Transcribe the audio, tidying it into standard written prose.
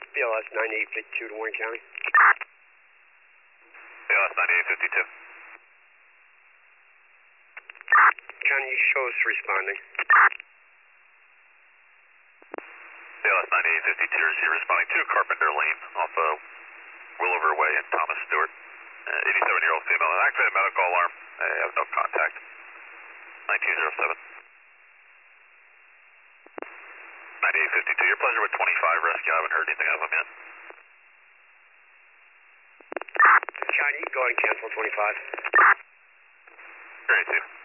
BLS 9852 to Warren County. BLS 9852. County, show us responding. BLS 9852 receive responding to Carpenter Lane off of Willover Way and Thomas Stewart. 87-year-old female, an activated medical alarm. I have no contact. 9207. 9852, your pleasure with 25 rescue. I haven't heard anything of them yet. County, go ahead and cancel 25. Great, too.